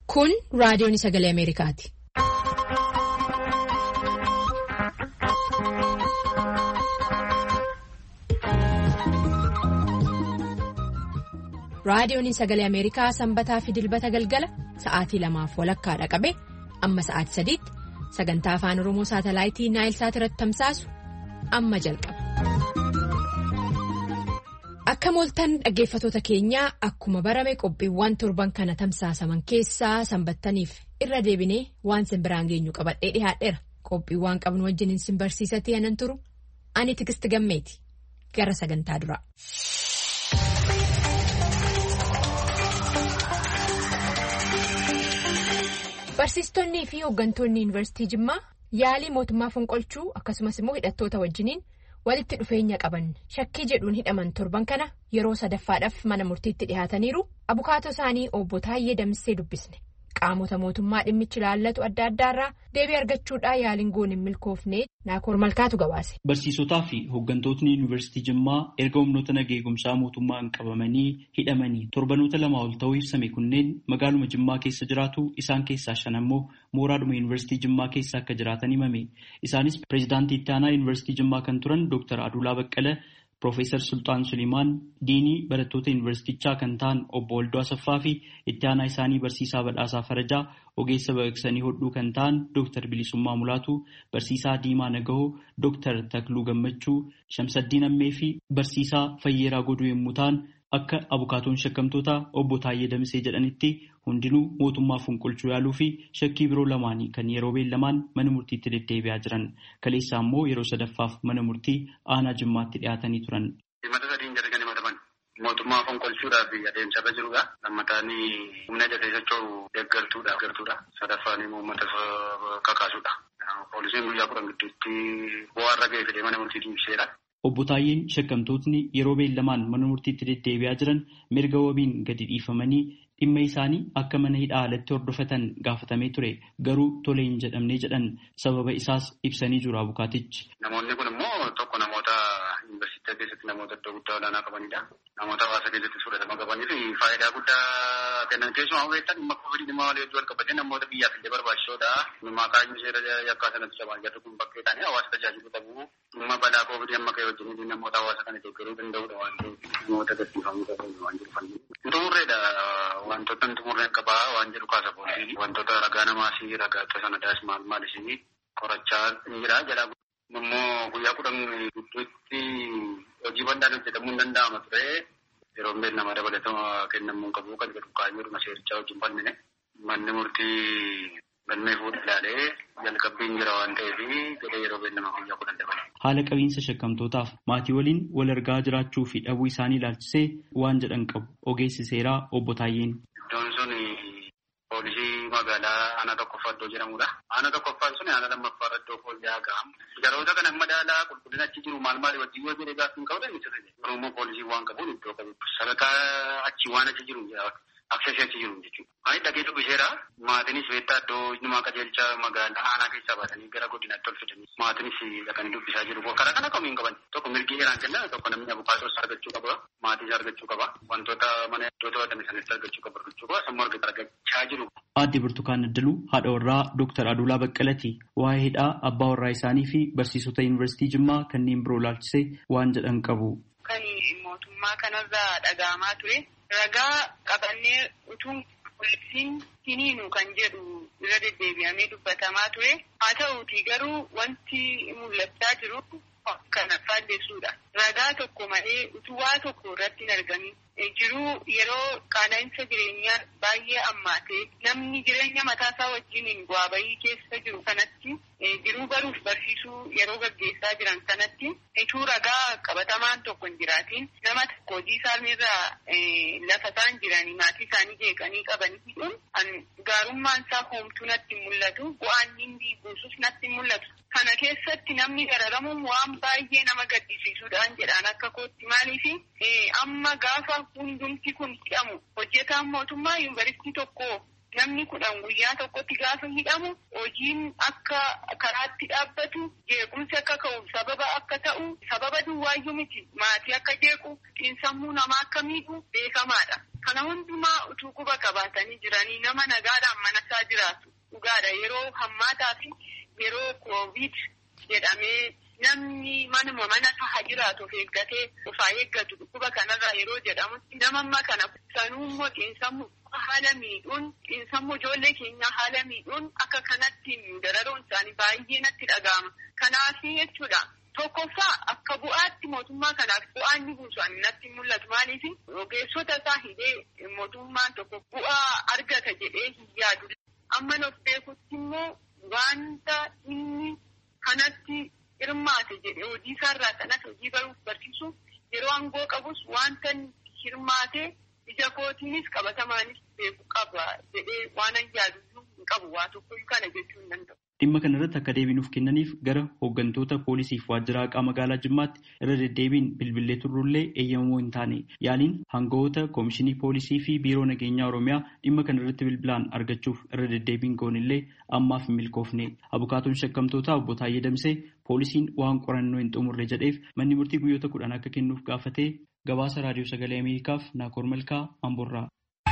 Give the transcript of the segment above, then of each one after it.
Kun raadiyoon sagalee Ameerikaati. Raadiyoon sagalee Ameerikaa sanbataa fi dilbata galgala sa'aatii 2:00 qabee amma sa'aatii 3:00 sagantaa afaan Oromoo saatalaayitii Naayilsaat irratti tamsaasu amma jalqaba. Akka mooltan dhaggeeffatoota keenyaa akkuma barame qophiiwwan torban kana tamsaasaman keessaa sanbattaniif irra deebinee waan simbiraan geenyu qabadhee dhiyaadheera. Qophiiwwan qabnu wajjin sin barsiisatti anan turu ani Tigisti Gammeeti gara sagantaa duraa. Barsiistonnii fi hooggantoonni yuunivarsiitii Jimmaa yaalii mootummaa fonqolchuu akkasumas immoo hidhattoota wajjiniin walitti dhufeenya qaban shakkii jedhuun hidhaman torban kana yeroo sadaffaadhaaf mana murtiitti dhihaataniiru. Abukaatoo isaanii obbo Taayyee Damissee dubbisne qaamota mootummaa dhimmichi ilaallatu adda addaarraa deebii argachuudhaan yaaliin goon hin milkoofne Naakoor Malkaatu gabaase. Barsiisotaa fi hooggantootni yuunivarsiitii Jimmaa erga humnoota nageegumsaa mootummaan qabamanii hidhamanii torbanoota 2 ol ta'uu ibsame kunneen magaaluma Jimmaa keessa jiraatu isaan keessaa 5 ammoo mooraadhuma yuunivarsiitii Jimmaa keessa akka jiraatan himame. Isaanis pireezidaantii itti aanaa yuunivarsiitii Jimmaa kan turan Dr. Adulaa Baqqala, Profeesar Sultaan Sulimaan, diinii barattoota yuunivarsiitichaa kan ta'an obbo Waldoo Asaffaa fi itti aanaa isaanii barsiisaa Badhaasaa Farajaa, ogeessa baqaqsanii hodhuu kan ta'an Dr. Bilisummaa Mulaatu, barsiisaa Diimaa Nagahoo, Dr. Takluu Gammachuu, Shamsaddiin Ammee fi barsiisaa Fayyeeraa Goduu yommuu ta'an akka abukaatoon shakkamtoota obbo Taayyee Damissee jedhanitti hundinuu mootummaa fonqolchuu yaaluu fi shakkii biroo lamaanii kan yeroo beellamaan mana murtiitti deddeebi'aa jiran. Kaleessaa immoo yeroo sadaffaaf mana murtii aanaa Jimmaatti dhiyaatanii turan. Himata sadiin jalqabanii himataman mootummaa fonqolchuudhaaf adeemsarra jirudha. Lammataan humna jabeessachuu deeggartuudha. Sadaffaan immoo uummata kakaasuudha. Poolisiin guyyaa 10 gidduutti bu'aarra ga'ee fidee mana murtiitti ibseera. Obbo Taayyeen shakkamtootni yeroo beellamaan mana murtiitti deddeebi'aa jiran mirga wabiin gadi dhiifamanii dhimma isaanii akka mana hidhaa alatti hordofatan gaafatamee ture garuu tole hin jedhamne jedhan sababa isaas ibsanii jiru abukaatichi. Namoonni kun immoo tokko namoota yuunivarsiitii keessatti namoota iddoo guddaa olaanaa qabanidha. Namoota hawaasa keessatti fudhatama qabanii fi faayidaa guddaa kennan keessumaa hubeessan dhimma kovidii dhimma walii wajjin wal qabatee namoota biyyaaf illee barbaachisoodha. Maqaan seera yakkaa sanatti cabaan jirtu kun bakkee ta'anii hawaasa tajaajiluu qabu. Dhimma balaa kovidii amma ka'e wajjin namoota hawaasa kana deeggaruu danda'udha waan ta'eef namoota gadhiifamuu qabu waan jiru. Xumurreedha wantoota xumurreen qabaa waan jedhu kaasa poolisii wantoota ragaa namaa fi ragaa sana daas maal isinii qorachaa jira jedha. Immoo guyyaa 10 gidduutti hojii bal'aan hojjetamuu hin danda'ama ture yeroo ammaa nama dabalatama kennamuu qabu kan jedhu kaayyoodhuma seerichaa wajjin bal'ine manni murtii galmee fuudhee ilaalee jalqabbiin jira waan ta'eef jedhee yeroo beellama guyyaa 10 dabale. Haala qabiinsa shakkamtootaaf maatii waliin wal argaa jiraachuu fi dhabuu isaanii ilaalchisee waan jedhan qabu ogeessi seeraa obbo Taayyeen. Iddoon sun poolisii magaalaa aanaa tokkoffaa iddoo jedhamudha. Aanaa tokkoffaan sun aanaa lammaffaa iddoo fooyya'aa ga'amu. Yeroota kana madaalaa qulqullina achi jiru maal wajjin yoo jedhee gaaffiin qabu dandeessa ta'e. Oromoo poolisii waan qabuun iddoo qabu. Sadarkaa achi waan achi jiru aksesii achi jiru jechuudha. Ani dhagee dubbiseera maatiinis beektaa iddoo nama qajeelcha magaalaa aanaa keessaa baasanii gara godinaatti ol fidanii maatiinis dhaqanii dubbisaa jiru. Karaa kana kamiin qaban tokko mirgi heeraan kenna tokko namni abukaatoos argachuu qaba maatiis argachuu qaba wantoota mana iddoo to'atame sanis argachuu qaba sammuu argachaa jiru. Aadde Burtukaan Addaluu haadha warraa Dr. Adulaa Baqqalaati waa'ee hidhaa abbaa warraa isaanii fi barsiisota yuunivarsiitii Jimmaa kanneen biroo ilaalchisee waan jedhan qabu. Kan mootummaa kanarraa dhaga'amaa ture ragaa qabannee utuu poolisiin hiniinu kan jedhu irra deddeebi'amee dubbatamaa ture haa ta'uuti garuu wanti mul'achaa jiru kana faalleessuudha. Ragaa tokko malee utuu waa tokko irratti hin argamin jiruu yeroo qaala'insa jireenyaa baay'ee ammaatee namni jireenya mataasaa wajjiniin bu'aa bahii keessa jiru kanatti jiruu baruuf barsiisuu yeroo gaggeessaa jiran kanatti utuu ragaa qabatamaan tokko hin jiraatiin nama tokko hojii isaaniirraa lafa isaan jiranii maatii isaanii jeeqanii qabanii hidhuun gaarummaan isaa hoomtuu natti hin mul'atu bu'aan inni buusus natti hin mul'atu. Kana keessatti namni dararamuun waan baay'ee nama gaddisiisuudhaan jedhaan akka kootti maaliifi amma gaafa hundumti kun hidhamu hojjetaan mootummaa yuunivarsiitii tokko namni 10 guyyaa tokkotti gaafa hidhamu hojiin akka karaatti dhaabbatu jeequmsi akka ka'u sababa akka ta'u sababa duwwaayyuu miti maatii akka jeequ xiinsammuu namaa akka miidhu beekamaadha. Kana hundumaa utuu quba qabaatanii jiranii nama nagaadhaan manasaa jiraatu dhugaadha. Yeroo hammaataa fi yeroo koovid jedhamee namni mana taha jiraatu of eeggatee ofaa eeggatu dhukkuba kanarraa yeroo jedhamutti nama amma kana sanuummoo xiinsammuu haala miidhuun xiinsammuu ijoollee keenyaa haala miidhuun akka kanatti dararuun isaanii baay'ee natti dhaga'ama. Kanaaf jechuudha. Tokkoffaa akka bu'aatti mootummaa kanaaf bu'aan ni buusu ani natti mul'atu. Maaliif ogeessota isaa hidhee mootummaan tokko bu'aa argata jedhee hin yaadu. Amma of beekutti immoo wanta inni kanatti hirmaate jedhee hojii isaarraa kanas hojii baruuf barsiisuuf yeroo aangoo qabus wanta hirmaate ija kootiinis qabatamaanis beeku qaba jedhee waan an yaadu hin qabu. Waa tokko kana jechuu hin danda'u. Dhimma kanarratti akka deebii nuuf kennaniif gara hooggantoota poolisiif waajjira haqaa magaalaa Jimmaatti irra deddeebiin bilbilee turrullee eeyyamamoo hin taane yaaliin hangawoota koomishinii poolisii fi biiroo nageenyaa Oromiyaa dhimma kanarratti bilbilaan argachuuf irra deddeebiin goonillee ammaaf hin milkoofne. Abukaatoon shakkamtootaa obbo Taayyee Damsee poolisiin waan qorannoo hin xumurre jedheef manni murtii guyyoota 10 akka kennuuf gaafatee gabaasa raadiyoo sagalee Ameerikaaf Naakoor Malkaa Amboorraa.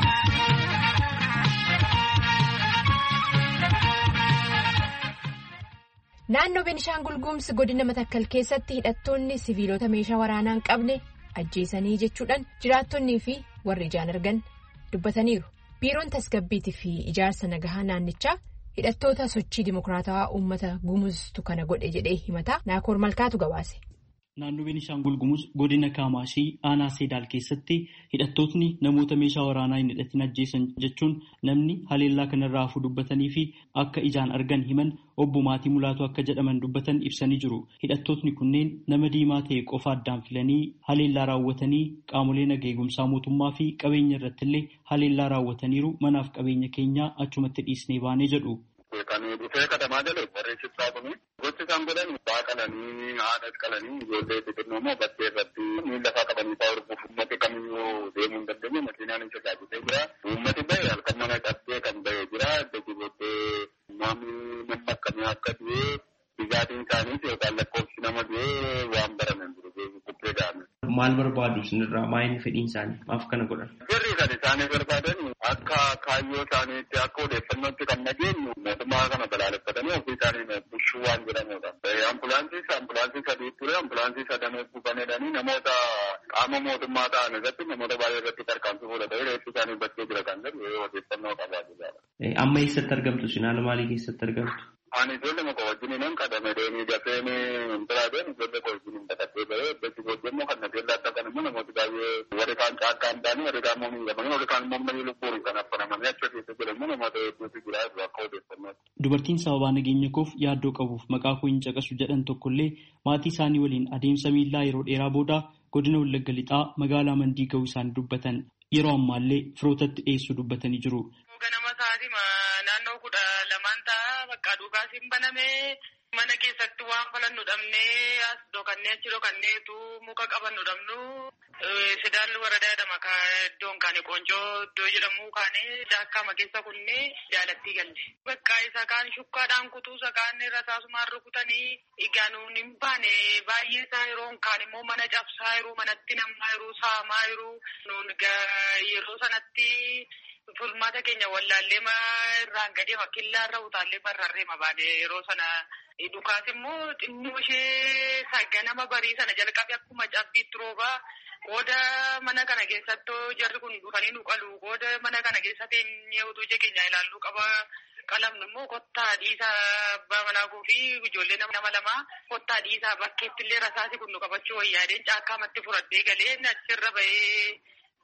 Naannoo Beenishaangul Gumuz godina Matakkal keessatti hidhattoonni siviilota meeshaa waraanaa hin qabne ajjeesanii jechuudhaan jiraattonnii fi warri ijaan argan dubbataniiru. Biiroon tasgabbiitii fi ijaarsa nagahaa naannichaa hidhattoota sochii dimokiraatawaa uummata Gumuztu kana godhe jedhee himata. Naakoor Malkaatu gabaase. Naannoo Beenishaangul Gumuz godina Kaamaashii aanaa Seedaal keessatti hidhattootni namoota meeshaa waraanaa hin hidhatin ajjeesan jechuun namni haleellaa kanarraa hafuu dubbatanii fi akka ijaan argan himan obbo Maatii Mulaatu akka jedhaman dubbatan ibsanii jiru. Hidhattootni kunneen nama diimaa ta'e qofa addaan filanii haleellaa raawwatanii qaamolee nagaa eegumsaa mootummaa fi qabeenya irrattillee haleellaa raawwataniiru. Manaaf qabeenya keenya achumatti dhiisnee baanee jedhu. Kan dhufee katamaa jala barreessisaa kuni gochi isaan godhan baaqalanii haadha qalanii ijoollee xixiqqoo immoo bakkee irratti miila lafaa qabanii fa'aa hordofuuf uummati kamiyyuu deemuu hin dandeenye makiinaan hin tajaajiltee jira. Uummati bahe halkan mana qabdee kan bahe jira. Iddoo booddee namni akkamii akka du'e dhugaatiin isaaniis yookaan lakkoofsi nama du'e waan baraman jiru kubbee ga'ame. Maal barbaadu isinirraa maayini fedhiin isaanii maaf kana godhan? Sirrii kan isaanii barbaadan akka kaayyoo isaaniitti akka odeeffannootti kan nageenyu mootummaa kana balaaleffatanii ofii isaanii bushuu waan jedhamudha. Ambulaansii sadii ture ambulaansii sadan buufaneedhanii namoota qaama mootummaa ta'an irratti namoota baay'ee irratti tarkaanfii fudhatanii reeffi isaanii bakkee jira kan jedhu odeeffannoo qabaa jira. Amma eessatti argamtu isin haala maalii keessatti argamtu? Ani ijoollee muka wajjin hin qabame deemee dafee hin biraadeen ijoollee koo wajjin hin baqatee bahee iddoo booddee immoo kan nageen laata kan immoo namooti baay'ee warri kaan caakkaa hin taane warri kaan immoo miidhamanii warri kaan immoo mana lubbuun kan affanamanii achi keessa jiran immoo namoota hedduutu jira akka odeeffannootti. Dubartiin sababaa nageenya koof yaaddoo qabuuf maqaa koo hin caqasu jedhan tokkollee maatii isaanii waliin adeemsa miillaa yeroo dheeraa booda godina Wallagga Lixaa magaalaa Mandii ga'uu isaanii dubbatan yeroo ammaallee firootatti dhiyeessuu dubbatanii jiru. Ganama sa'aatii naannoo 12 ta'a bakka dhugaasiin banamee mana keessatti waan falannu dhabnee as dhokannee achi dhokanneetu muka qabannu dhabnu Seedaal waradaa jedhama iddoon kaane Qoncoo iddoo jedhamu kaane daakkaama keessa kunnee jaalattii galle. Bakka isa kaan shukkaadhaan kutuu isa kaan rasaasumaan rukutanii egaa nuun hin baane baay'ee isaa yeroo kaan immoo mana cabsaa yeroo manatti namaa yeroo saamaa yeroo nuun yeroo sanatti Fulmaata keenya wallaallee irraan gadee makkillaa irra utaallee barraarree mabaane yeroo sana dhukaas immoo xinnoo ishee ganama barii sana jalqabe akkuma cabbiitti roobaa qooda mana kana keessatti jarri kun dhufanii nu qalu qooda mana kana keessatti utuu ija keenya ilaalluu qaba qalamnu immoo kottaa dhiisaa abbaa manaa fi ijoollee nama lamaa kottaa dhiisaa bakkeetti illee rasaasi kun nu qabachuu wayyaadeen caakkaamatti fudhadhee galee achirra bahee.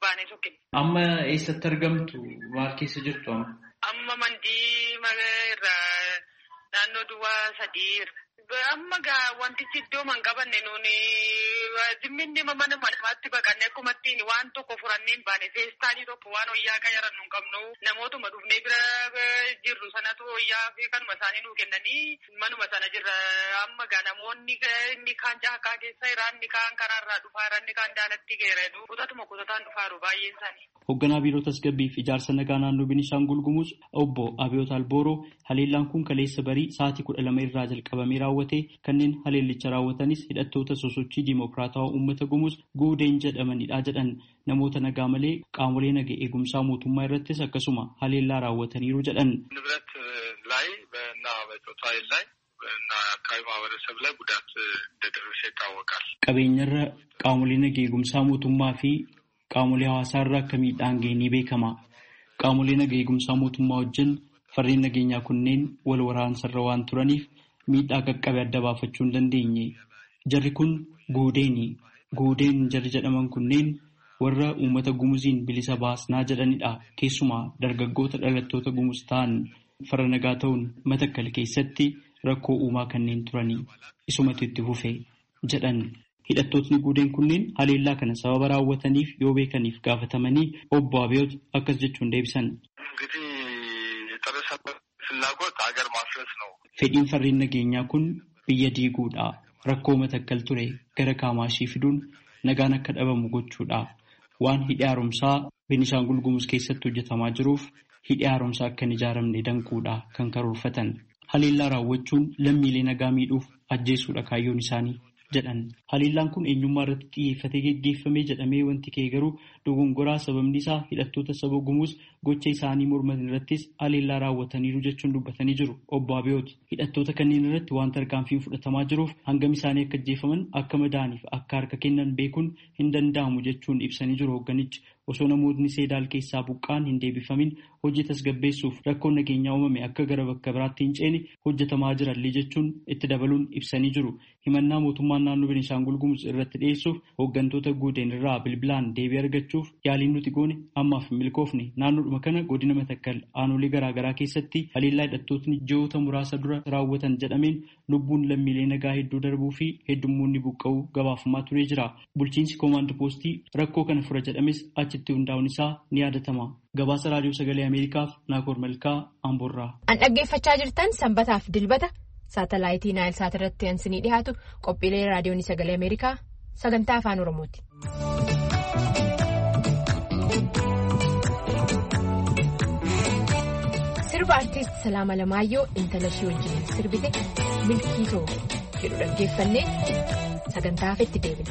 Amma eessatti argamtu? Maal keessa jirtu amma? Amma Mandii irraa naannoo Duwwaa 3 Amma wantichi iddoo man qabanne nuuni zimminni mana namaatti baqannee akkumattiin waan tokko furannee hin baane feestaalii tokko waan wayyaa qayaran nu qabnu namootuma dhufnee bira jirru sanatu wayyaa fi kanuma isaanii nuu kennanii manuma sana jirra. Amma namoonni inni kaan caakkaa keessa jira, inni kaan karaarraa dhufaa, inni kaan daanatti geeradu kutataan dhufaaru baay'een isaanii. Hoogganaa biiroo tasgabbii fi ijaarsa nagaa naannoo Beenishaangul Gumuz obbo Abiyoot Albooroo haleellaan kun kaleessa barii sa'aatii 12 irraa jalqabamee raawwate. Kanneen haleellicha raawwatanis hidhattoota sosochii diimokiraatawaa uummata Gumuz guudeen jedhamanidha jedhan. Namoota nagaa malee qaamolee nagaa eegumsaa mootummaa irrattis akkasuma haleellaa raawwataniiru jedhan. ንብረት ላይ እና በጾታ ላይ እና አካባቢ ማህበረሰብ ላይ ጉዳት እንደደረሰ ይታወቃል። Qabeenyarra qaamolee nagaa eegumsaa mootummaa fi qaamolee hawaasaarraa akka miidhaan ga'e ni beekama. Qaamolee nagaa eegumsaa mootummaa wajjin farreen nageenyaa kunneen wal waraansarra waan turaniif miidhaa qaqqabe adda baafachuu hin dandeenye. Jarri kun guudeen jarri jedhaman kunneen warra uummata Gumuziin bilisa baasnaa jedhanidha. Keessumaa dargaggoota dhalattoota Gumuz ta'an farra nagaa ta'uun Matakkal keessatti rakkoo uumaa kanneen turanii isumatu itti fufe jedhan. Hidhattootni guudeen kunneen haleellaa kana sababa raawwataniif yoo beekaniif gaafatamanii obbo Abiyoot akkas jechuun deebisan. Fedhiin farreen nageenyaa kun biyya diiguudha. Rakkoo Matakkal ture gara Kaamaashii fiduun nagaan akka dhabamu gochuudha. Waan hidhi haaromsaa Beenishaangul Gumuz keessatti hojjetamaa jiruuf hidhi haaromsaa akka hin ijaaramne danquudha kan karoorfatan. Haleellaa raawwachuun lammiilee nagaa miidhuuf ajjeesuudha kaayyoon isaanii jedhan. Haleellaan kun eenyummaa irratti xiyyeeffatee geggeeffamee jedhamee wanti ka'e garuu dogongoraa sababni isaa hidhattoota saba Gumuz gocha isaanii morman irrattis haleellaa raawwataniiru jechuun dubbatanii jiru. Obbo Abiyoot hidhattoota kanneen irratti waan tarkaanfiin fudhatamaa jiruuf hangam isaanii akka ajjeefaman akka madaaniif akka harka kennan beekuun hin danda'amu jechuun ibsanii jiru. Hoogganichi osoo namootni Seedaal keessaa buqqaan hin deebifamin hojii tasgabbeessuuf rakkoon nageenyaa uumame akka gara bakka biraatti hin ceene hojjetamaa jirallee jechuun itti dabaluun ibsanii jiru. Himannaa mootummaan naannoo Beenishaangul Gumuz irratti dhiyeessuuf hooggantoota guudeen irraa bilbilaan deebii argachuuf yaaliin nuti goone ammaaf hin milkoofne. Naannoodhuma kana godina Matakkal aanolee garaagaraa keessatti haleellaa hidhattootni ji'oota muraasa dura raawwatan jedhameen lubbuun lammiilee nagaa hedduu darbuu fi heddummoonni buqqa'uu gabaafamaa turee jira. Bulchiinsi koomaand poostii rakkoo kana fura jedhames achitti hundaa'uun isaa ni yaadatama. Gabaasa raadiyoo sagalee Ameerikaaf Naakoor Malkaa Amboorraa. An dhaggeeffachaa jirtan sanbataaf dilbata saatalaayitii Naayil Saat irratti ansinii dhiyaatu qophiilee raadiyoon sagalee Ameerikaa sagantaa afaan Oromooti. Sirba artiist Salaama Lamaayyoo intala ishee wajjin sirbite milkii too jedhu dhaggeeffannee sagantaa hafetti deebina.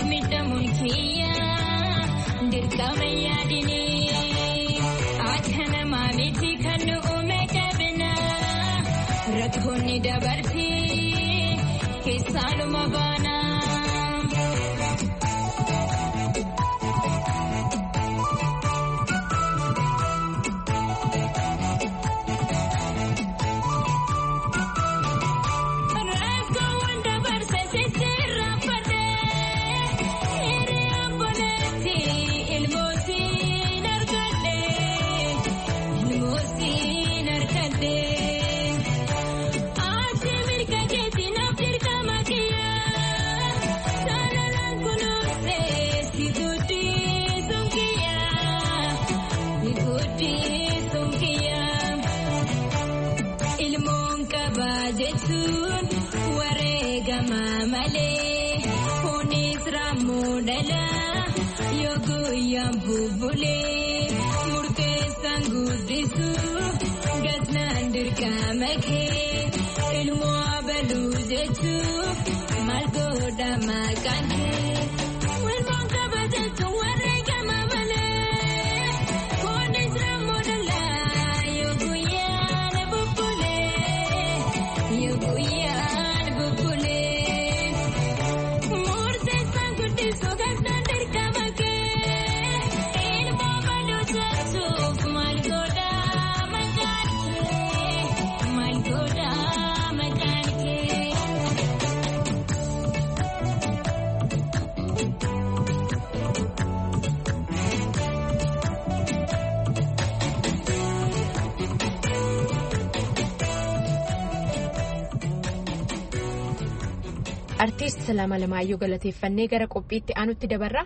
midhamuun kiyyaa dirqama yaadinii akka namaa miti kan nu uume qabna rakkoonni dabartii keessaaluma baana. Bubulee murteessaan guddisuu gasnaan dirqama kee ilmoo abaluu jechuuf maal godha maqaan kee wilmoon qaba jechuun wareegama malee kunis raammoo dhalaa yoo guyyaan bubulee yoo guyyaan bubulee murteessaan guddisuu gasnaan dirqama kee. Artiist Salaama Lamaayyoo galateeffannee gara qophiitti aanutti dabarra.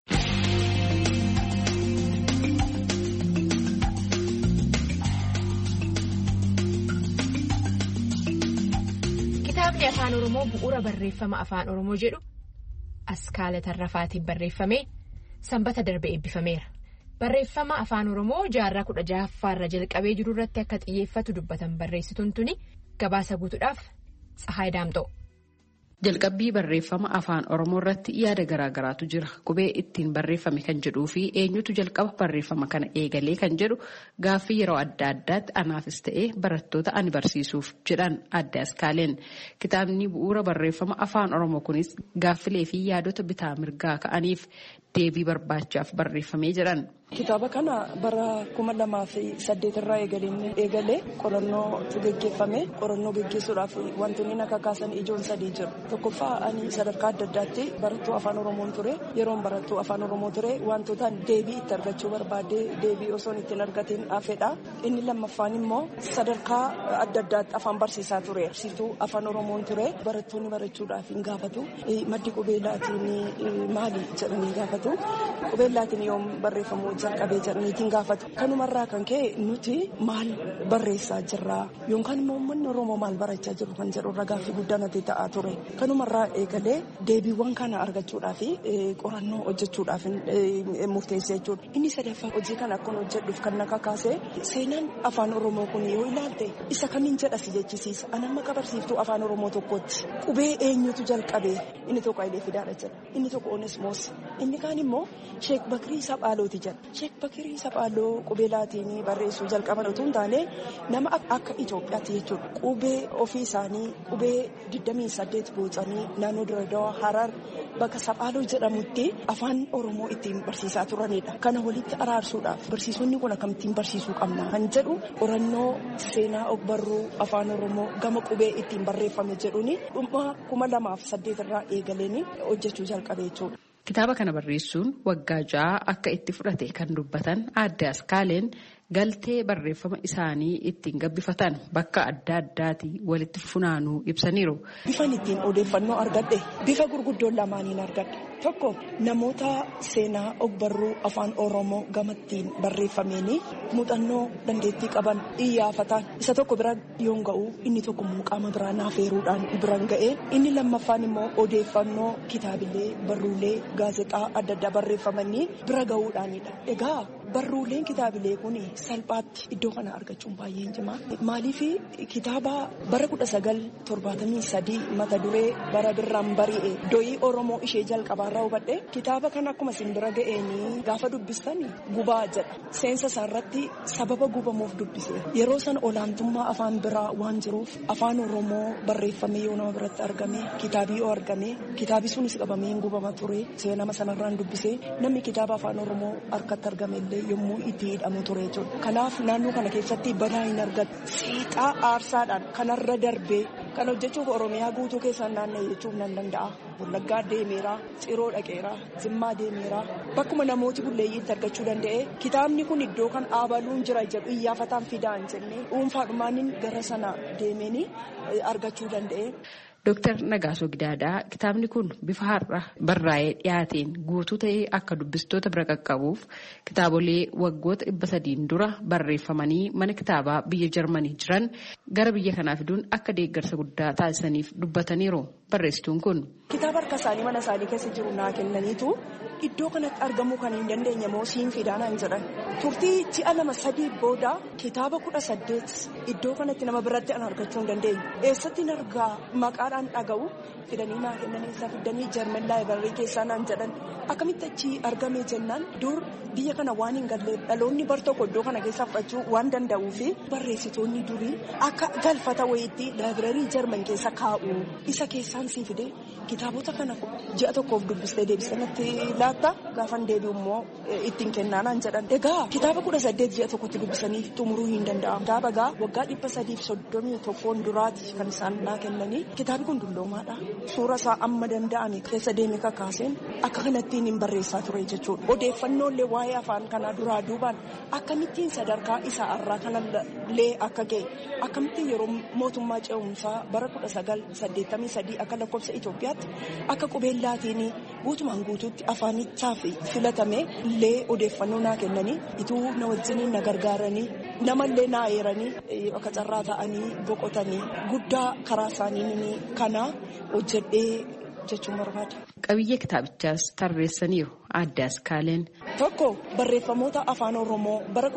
Kitaabni Afaan Oromoo bu'uura barreeffama Afaan Oromoo jedhu Askaala Tarrafaatiin barreeffamee sanbata darbe eebbifameera. Barreeffama Afaan Oromoo jaarraa 16ffaarra jalqabee jiru irratti akka xiyyeeffatu dubbatan barreessituun tuni gabaasa guutuudhaaf Tsahaay Daamxoo. Jalqabbii barreeffama Afaan Oromoo irratti yaada garaagaraatu jira. Qubee ittiin barreeffame kan jedhuu fi eenyutu jalqaba barreeffama kana eegalee kan jedhu gaaffii yeroo adda addaatti anaafis ta'ee barattoota ani barsiisuuf jedhan adda Askaaleen. Kitaabni bu'uura barreeffama Afaan Oromoo kunis gaaffilee fi yaadota bitaa mirgaa ka'aniif deebii barbaachaaf barreeffamee jedhan. Kitaaba kana bara 2008 irraa eegalee qorannootu geggeeffame. Qorannoo geggeessuudhaaf wantoonni akka kaasan ijoon sadii jiru. Tokkoffaa ani sadarkaa adda addaatti barattuu Afaan Oromoon ture. Yeroon barattuu Afaan Oromoo ture wantootaan deebii itti argachuu barbaade deebii osoon ittiin argatiin hafedha. Inni lammaffaan immoo sadarkaa adda addaatti afaan barsiisaa ture. Barsiistuu Afaan Oromoon ture. Barattoonni barachuudhaaf hin gaafatu. Maddi qubeellaatiin maali jedhanii gaafatu. Qubeellaatiin yoom barreeffamu jalqabee jedhaniitiin gaafatu. Kanumarraa kan ka'e nuti maal barreessaa jirra yookaan immoo uummanni Oromoo maal barachaa jiru kan jedhu irra gaaffii guddaa natti ta'aa ture. Kanumarraa eegalee deebiiwwan kana argachuudhaaf qorannoo hojjechuudhaaf murteessee jechuudha. Inni sadaffaa hojii kana akkuma hojjedhuuf kan na kakaase seenaan Afaan Oromoo kun yoo ilaalte isa kamiin jedhasi jechisiisa. Ani amma barsiiftuu Afaan Oromoo tokkotti qubee eenyutu jalqabee inni tokko Hayilee Fidaadha jedha inni tokko Onesmoos inni kaan immoo Sheek Bakirii Saphaalooti jedha. Sheek Bakirii Saphaaloo qubeellaatiin barreessuu jalqaban utuu hin taane nama akka Itoophiyaatti jechuudha. Qubee ofii isaanii qubee 28 boocanii naannoo Dirreedawaa Harar bakka Saphaaloo jedhamutti Afaan Oromoo ittiin barsiisaa turanidha. Kana walitti araarsuudhaaf barsiisonni kun akkamittiin barsiisuu qabna kan jedhu qorannoo seenaa ogbarruu Afaan Oromoo gama qubee ittiin barreeffame jedhuuni 2008 irraa eegaleen hojjechuu jalqabe jechuudha. Kitaaba kana barreessuun waggaa 6 akka itti fudhate kan dubbatan adda Askaaleen galtee barreeffama isaanii ittiin gabbifatan bakka adda addaati walitti funaanuu ibsaniiru. Bifan ittiin odeeffannoo argadhe bifa gurguddoon lamaaniin argadhe. Tokko namoota seenaa ogbarruu Afaan Oromoo gamattiin barreeffameeni muuxannoo dandeettii qaban iyyaafatan isa tokko bira yoon ga'u inni tokko qaama biraa naafeeruudhaan biraan ga'e inni lammaffaan immoo odeeffannoo kitaabilee barruulee gaazexaa adda addaa barreeffamanii bira ga'uudhaanidha. Egaa barruuleen kitaabilee kun salphaatti iddoo kana argachuun baay'ee cimaa. Maaliif kitaaba bara 1973 mata duree bara birraan bari'e doyii Oromoo ishee jalqabaarraa hubadhe kitaaba kana akkuma isin bira ga'eenii gaafa dubbistan gubaa jedha. Seensa isaarratti sababa gubamuuf dubbise. Yeroo san olaantummaa afaan biraa waan jiruuf afaan Oromoo barreeffamee yoo nama biratti argame kitaabii yoo argame kitaabi sunis qabamee hin gubama ture. Seenama sanarraan dubbise namni kitaaba afaan Oromoo harkatti argame illee yommuu itti hidhamu ture jechuudha. Kanaaf naannoo kana keessatti badaa hin argatu. Seexaa aarsaadhaan kanarra darbee kan hojjechuuf Oromiyaa guutuu keessaan naanna'e jechuuf nan danda'a. Wallaggaa deemeera, Ciroo dhaqeera, Jimmaa deemeera. Bakkuma namooti bulleeyyiitti argachuu danda'e kitaabni kun iddoo kan dhaabaluun jira jedhu iyyafataan fidaa hin jenne dhuunfaadhumaanin gara sana deemanii argachuu danda'e. Dooktar Nagaasoo Gidaadaa kitaabni kun bifa har'a barraa'ee dhiyaateen guutuu ta'ee akka dubbistoota bira qaqqabuuf kitaabolee waggoota 300 dura barreeffamanii mana kitaabaa biyya Jarmanii jiran gara biyya kanaa fiduun akka deeggarsa guddaa taasisaniif dubbataniiru. Barreessituun kun kitaaba harka isaanii mana isaanii keessa jiru naa kennaniitu iddoo kanatti argamuu kan hin dandeenye moo siin fidaanaan jedhan turtii ji'a 2-3 booda kitaaba 18 iddoo kanatti nama biratti an argachuu hin dandeenye eessatti argaa maqaadhaan dhaga'u fidanii naa kennanii isa fidanii Jarman laayibarii keessaa naan jedhan akkamitti achi argame jennaan dur biyya kana waan hin galleef dhaloonni bar tokko iddoo kana keessaa fudhachuu waan danda'uu fi barreessitoonni durii akka galfata wayiitti laayibarii Jarman keessa kaa'u isa keessaan sii fide kitaabota kana ji'a tokkoof dubbistee deebisanitti laatta gaafan deebi'u immoo ittiin kennaanaan jedhan. Egaa kitaaba 18 ji'a tokkotti dubbisanii xumuruu hin danda'amu. Kitaaba egaa waggaa 331 duraati kan isaan naa kennanii kitaabi kun dulloomaadha. Suura isaa amma danda'ame keessa deeme kakaaseen akka kanattiin hin barreessaa ture jechuudha. Odeeffannoolee waa'ee afaan kanaa duraa duubaan akkamittiin sadarkaa isaa irraa kanallee akka ga'e akkamittiin yeroo mootummaa ce'umsaa bara 1983 akka lakkoofsa Itoophiyaatti akka qubeellaatiin guutumaan guutuutti afaanichaaf filatame illee odeeffannoo naa kennanii ituu na wajjiniin na gargaaranii namallee naa eeranii akka carraa ta'anii boqotanii guddaa karaa isaanii kana hojjedhee jechuun barbaada. Qabiyyee kitaabichaas tarreessaniiru Aadde Askaaleen. Tokko barreeffamoota afaan Oromoo bara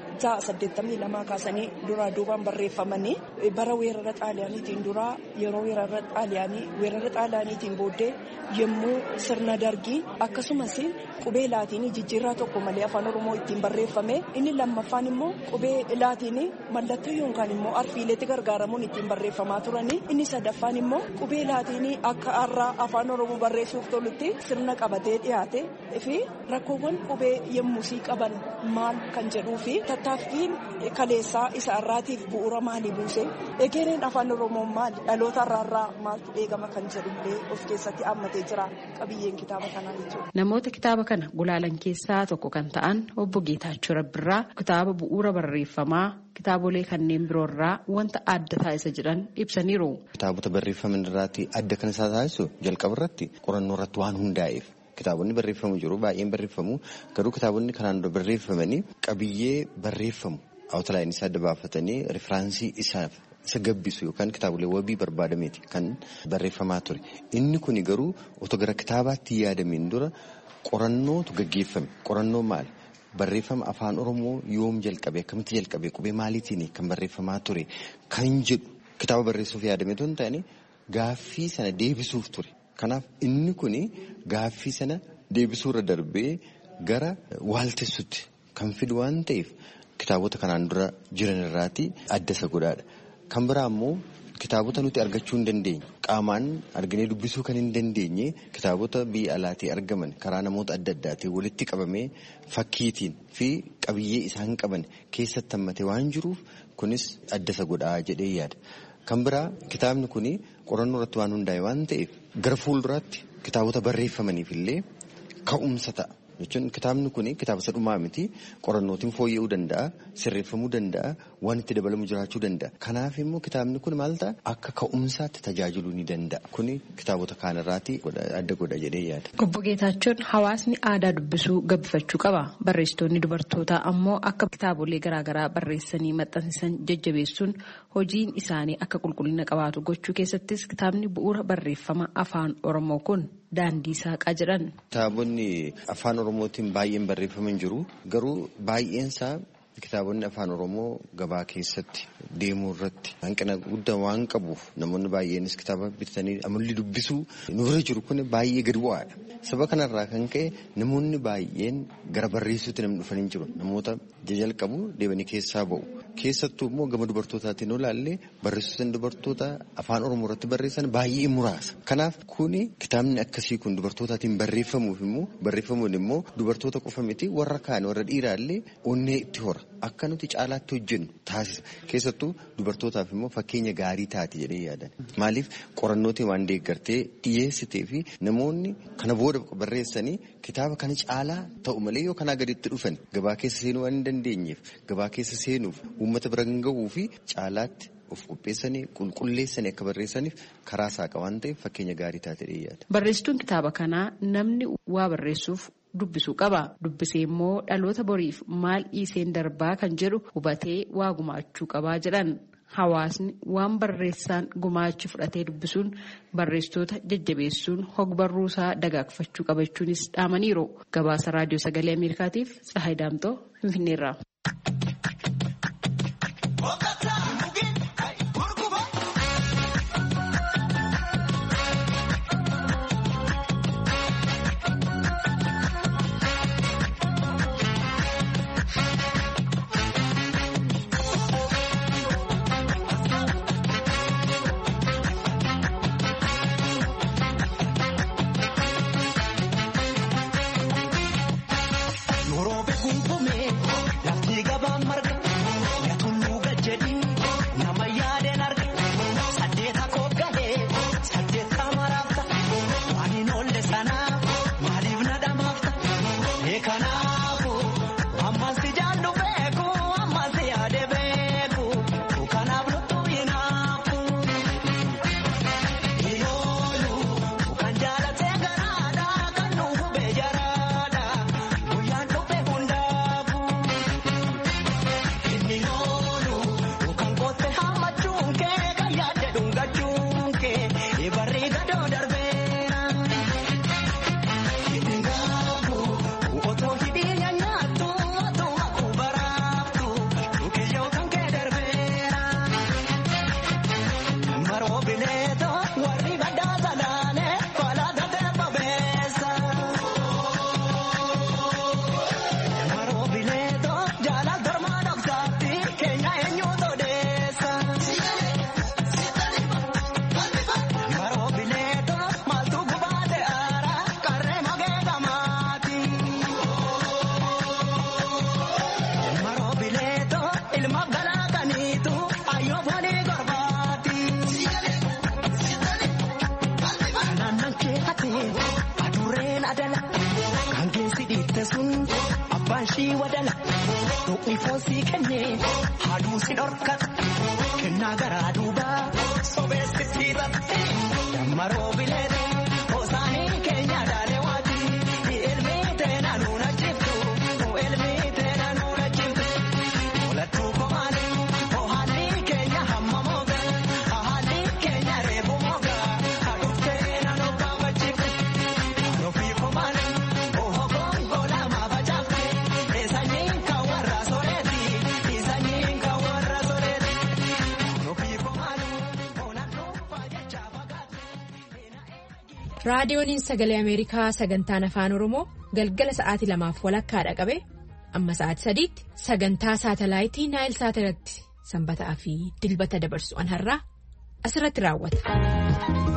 1682 kaasanii duraa duubaan barreeffamanii bara weerara xaaliyaaniitiin duraa yeroo weerara xaaliyaaniitiin booddee yommuu sirna dargii akkasumas qubee laatiin jijjiirraa tokko malee afaan Oromoo ittiin barreeffame inni lammaffaan immoo qubee laatiin mallattoo yookaan immoo arfiileetti gargaaramuun ittiin barreeffamaa turanii inni sadaffaan immoo qubee laatiin akka har'aa afaan Oromoo barreessuuf tolutti sirna qabatee dhiyaate fi rakkoowwan qubee yemmusii qaban maal kan jedhuu fi tattaaffiin kaleessaa isa irraatiif bu'uura maalii buuse egereen afaan Oromoo maali dhaloota irraa maaltu eegama kan jedhullee of keessatti hammatee jira qabiyyeen kitaaba kanaa jechuudha. Namoota kitaaba kana gulaalan keessaa tokko kan ta'an obbo Geetaachoo Rabbirraa kitaaba bu'uura barreeffamaa kitaabolee kanneen biroorraa wanta adda taasisa jedhan ibsaniiru. Kitaabota barreeffaman irraatti adda kan isaa taasisu jalqaba irratti qorannoo irratti waan hundaa'eef. Kitaabonni barreeffamu jiru baay'een barreeffamu garuu kitaabonni kanaan dura barreeffamanii qabiyyee barreeffamu awutalaayinii isaa adda baafatanii rifiraansii isa gabbisu yookaan kitaabolee wabii barbaadameeti kan barreeffamaa ture. Inni kuni garuu otoo gara kitaabaatti yaadameen dura qorannootu gaggeeffame. Qorannoo maali? Barreeffama afaan Oromoo yoom jalqabe akkamitti jalqabe qubee maaliitiin kan barreeffamaa ture kan jedhu kitaaba barreessuuf yaadame tun ta'anii gaaffii sana deebisuuf ture. Kanaaf inni kuni gaaffii sana deebisuu irra darbee gara waaltessutti kan fidu waan ta'eef kitaabota kanaan dura jiran irraati adda isa godhaadha. Kan biraa immoo kitaabota nuti argachuu hin dandeenye qaamaan arginee dubbisuu kan hin dandeenye kitaabota biyya alaatii argaman karaa namoota adda addaatiin walitti qabamee fakkiitiin fi qabiyyee isaan qaban keessatti hammatee waan jiruuf kunis adda isa godhaa jedhee yaada. Kan biraa kitaabni kun qorannoo irratti waan hundaa'e waan ta'eef gara fuulduraatti kitaabota barreeffamaniif illee ka'umsa ta'a. Jechuun kitaabni kun kitaaba isa dhumaa miti qorannootiin fooyya'uu danda'a, sirreeffamuu danda'a, waan itti dabalamu jiraachuu danda'a. Kanaaf immoo kitaabni kun maal ta'a akka ka'umsaatti tajaajiluu ni danda'a. Kun kitaabota kaanirraati adda godha jedhee yaada. Obbo Geetaachoon hawaasni aadaa dubbisuu gabbifachuu qaba. Barreessitoonni dubartootaa ammoo akka kitaabolee garaagaraa barreessanii maxxansiisan jajjabeessuun hojiin isaanii akka qulqullina qabaatu gochuu keessattis kitaabni bu'uura barreeffama afaan Oromoo kun daandii saaqaa jedhan. Kitaabonni afaan Oromootiin baay'een barreeffaman jiru. Garuu baay'eensaa kitaabonni afaan Oromoo gabaa keessatti deemuu irratti hanqina guddaa waan qabuuf namoonni baay'eenis kitaaba bitatanii amalli dubbisuu nurra jiru kun baay'ee gadi bu'aadha. Sababa kanarraa kan ka'e namoonni baay'een gara barreessuutti namni dhufanii jiru. Namoota jalqabu deebanii keessaa ba'u. Keessattuu immoo gama dubartootaatiin olaallee barreessitoonni dubartoota afaan Oromoo irratti barreessan baay'ee muraasa. Kanaaf kuni kitaabni akkasii kun dubartootaatiin barreeffamuun immoo dubartoota qofa miti warra kaan warra dhiiraallee onnee itti hora. Akka nuti caalaatti hojjennu taasisa. Keessattuu dubartootaaf immoo fakkeenya gaarii taati jedhee yaadan. Maaliif qorannootiin waan deeggartee dhiyeessitee fi namoonni kana booda barreessanii kitaaba kana caalaa ta'u malee yoo kanaa gaditti dhufan gabaa keessa seenuu waan hin dandeenyeef gabaa keessa seenuuf uummata bira gahuu fi caalaatti of qopheessanii qulqulleessanii akka barreessaniif karaa saaqa waan ta'eef fakkeenya gaarii taate jedhee yaada. Barreessituun kitaaba kanaa namni waa barreessuuf dubbisuu qaba. Dubbisee immoo dhaloota boriif maal dhiiseen darbaa kan jedhu hubatee waa gumaachuu qabaa jedhan. Hawaasni waan barreessaan gumaachi fudhatee dubbisuun barreessitoota jajjabeessuun hogbarruusaa dagaagfachuu qabachuunis dhaamaniiru. Gabaasa Raadiyoo Sagalee Ameerikaatiif Tsahaay Daamtoo Finfinneerraa. Raadiyoon Sagalee Ameerikaa sagantaan afaan Oromoo galgala sa'aatii 2:00 qabe amma sa'aatii 3:00 sagantaa saatalaayitii Naayil Saat irratti sanbataa fi dilbata dabarsu har'aa asirratti raawwata.